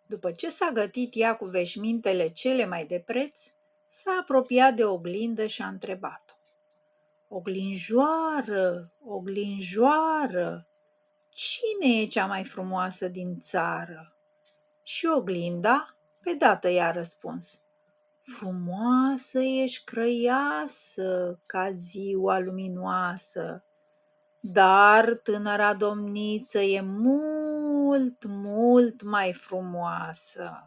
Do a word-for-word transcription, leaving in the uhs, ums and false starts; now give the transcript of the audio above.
După ce s-a gătit ea cu veșmintele cele mai de preț, s-a apropiat de oglindă și a întrebat-o: „Oglinjoară, oglinjoară, cine e cea mai frumoasă din țară?” Și oglinda pe dată i-a răspuns: „Frumoasă ești, crăiasă, ca ziua luminoasă, dar tânăra domniță e mult, mult mai frumoasă.”